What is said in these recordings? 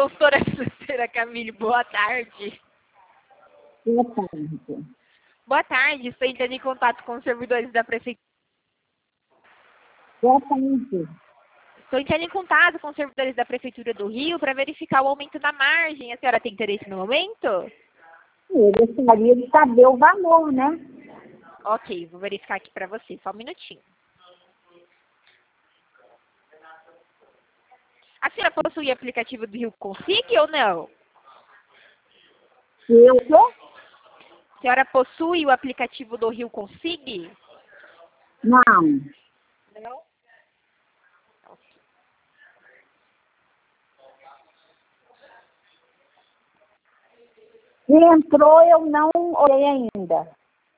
Doutora Sandra Camille, boa tarde. Boa tarde. Boa tarde, estou entrando em contato com os servidores da Prefeitura. Boa tarde. Estou entrando em contato com os servidores da Prefeitura do Rio para verificar o aumento da margem. A senhora tem interesse no momento? Eu gostaria de saber o valor, né? Ok, vou verificar aqui para você, só um minutinho. A senhora possui aplicativo do Rio Consig ou não? Eu sou? A senhora possui o aplicativo do Rio Consig? Não. Não. Se entrou, eu não olhei ainda.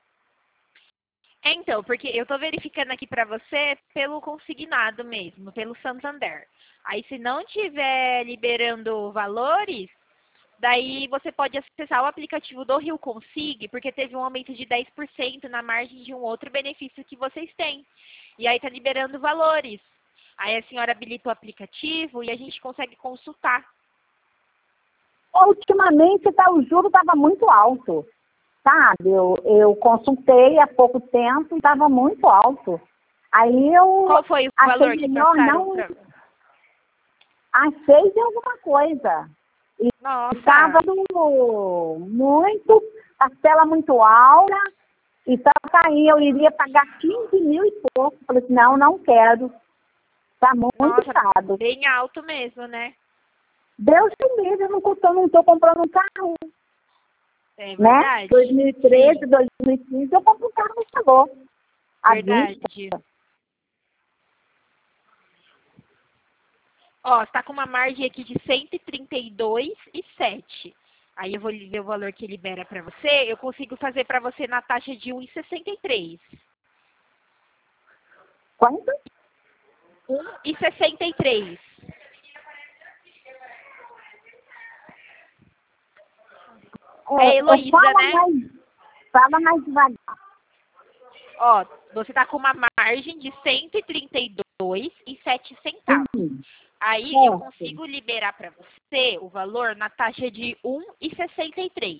Então, porque eu estou verificando aqui para você pelo consignado mesmo, pelo Santander. Aí, se não tiver liberando valores, daí você pode acessar o aplicativo do Rio Consig, porque teve um aumento de 10% na margem de um outro benefício que vocês têm. E aí está liberando valores. Aí a senhora habilita o aplicativo e a gente consegue consultar. Ultimamente, o juro estava muito alto, sabe? Eu consultei há pouco tempo e estava muito alto. Aí eu Qual foi o valor que melhor passaram não pra... achei de alguma coisa. E Nossa! estava muito, parcela muito alta, então aí eu iria pagar 15 mil e pouco. Falei assim, não quero. Está muito Nossa, caro. bem alto mesmo, né? Deus me livre, eu não estou comprando um carro. É Né? verdade. 2013, Sim. 2015, eu compro um carro no valor. À Verdade. vista. Ó, está com uma margem aqui de 132,7. Aí eu vou ver o valor que libera para você. Eu consigo fazer para você na taxa de 1,63. Quanto? 1,63. É Heloísa, né? Fala mais devagar. Ó, você está com uma margem de 132,7 centavos. Aí eu consigo liberar para você o valor na taxa de 1,63.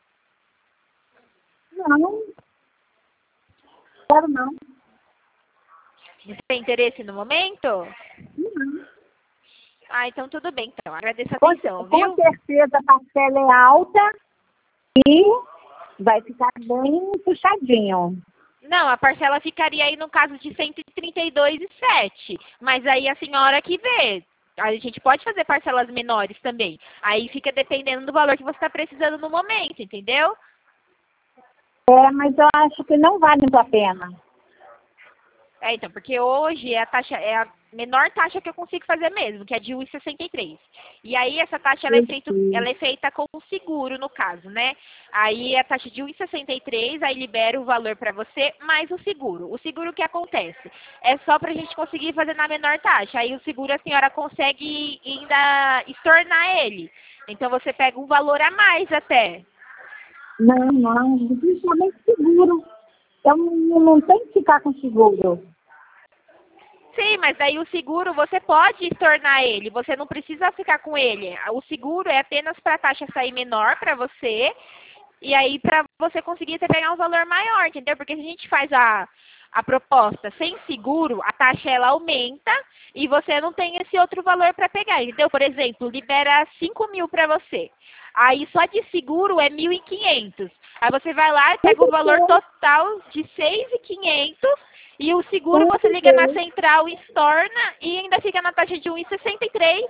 Não. Quero não. Você tem interesse no momento? Não. Ah, então tudo bem. Então, agradeço a atenção, viu? Com certeza a parcela é alta e vai ficar bem puxadinho. Não, a parcela ficaria aí no caso de 132,7. Mas aí a senhora que vê. A gente pode fazer parcelas menores também. Aí fica dependendo do valor que você está precisando no momento, entendeu? Mas eu acho que não vale muito a pena. Então, porque hoje a taxa é a menor taxa que eu consigo fazer mesmo, que é de 1,63. E aí essa taxa ela é feita com o seguro, no caso, né? Aí a taxa de 1,63, aí libera o valor para você, mais o seguro. O seguro, o que acontece? É só para a gente conseguir fazer na menor taxa. Aí o seguro a senhora consegue ainda estornar ele. Então você pega um valor a mais até. Não, principalmente seguro. Eu não tenho que ficar com seguro. Sim, mas daí o seguro você pode tornar ele, você não precisa ficar com ele. O seguro é apenas para a taxa sair menor para você e aí para você conseguir pegar um valor maior, entendeu? Porque se a gente faz a proposta sem seguro, a taxa ela aumenta e você não tem esse outro valor para pegar, entendeu? Por exemplo, libera 5 mil para você. Aí só de seguro é 1.500. Aí você vai lá e pega o valor total de 6.500 e o seguro você liga na central, estorna e ainda fica na taxa de 1,63.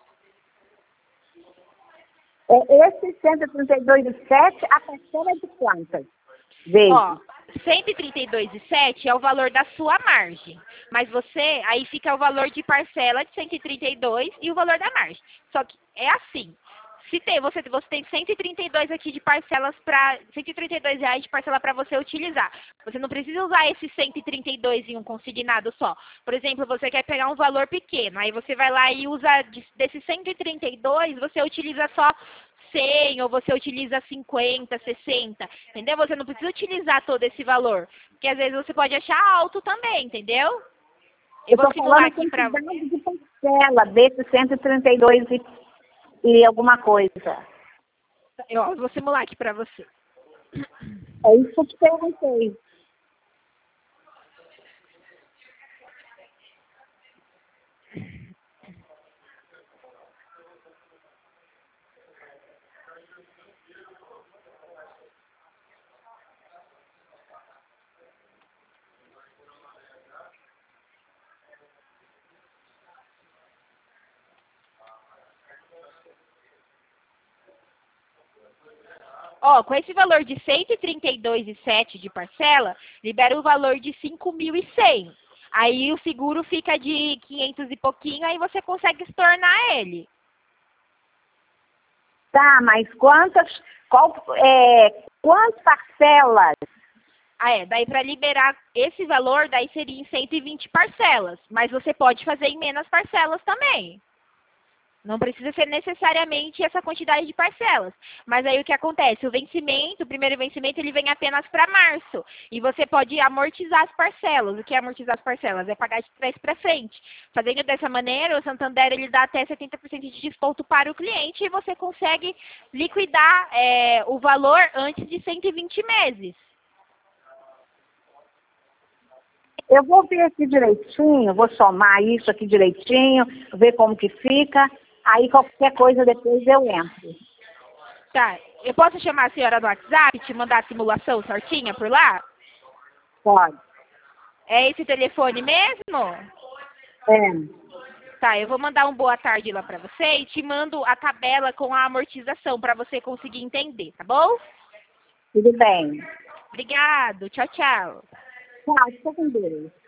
Esse 132,7, a parcela é de quantas? Ó, 132,7 é o valor da sua margem. Mas você, aí fica o valor de parcela de 132 e o valor da margem. Só que é assim. Se tem, você tem 132 aqui de parcelas para R$ 132 de parcela para você utilizar. Você não precisa usar esse 132 em um consignado só. Por exemplo, você quer pegar um valor pequeno, aí você vai lá e usa desse 132, você utiliza só 100 ou você utiliza 50, 60, entendeu? Você não precisa utilizar todo esse valor, porque às vezes você pode achar alto também, entendeu? Eu vou simular aqui para de parcela desse 132 e alguma coisa. Eu vou simular aqui para você. É isso que eu te perguntei. Ó, com esse valor de 132,7 de parcela, libera o valor de 5.100. Aí o seguro fica de 500 e pouquinho, aí você consegue estornar ele. Tá, mas quantas parcelas? Daí para liberar esse valor, daí seria em 120 parcelas. Mas você pode fazer em menos parcelas também. Não precisa ser necessariamente essa quantidade de parcelas. Mas aí o que acontece? O primeiro vencimento, ele vem apenas para março. E você pode amortizar as parcelas. O que é amortizar as parcelas? É pagar de trás para frente. Fazendo dessa maneira, o Santander ele dá até 70% de desconto para o cliente e você consegue liquidar o valor antes de 120 meses. Eu vou ver aqui direitinho, vou somar isso aqui direitinho, ver como que fica. Aí qualquer coisa depois eu entro. Tá. Eu posso chamar a senhora no WhatsApp e te mandar a simulação certinha por lá? Pode. É esse telefone mesmo? É. Tá, eu vou mandar um boa tarde lá pra você e te mando a tabela com a amortização pra você conseguir entender, tá bom? Tudo bem. Obrigado. Tchau, tchau. Tchau, fica com Deus.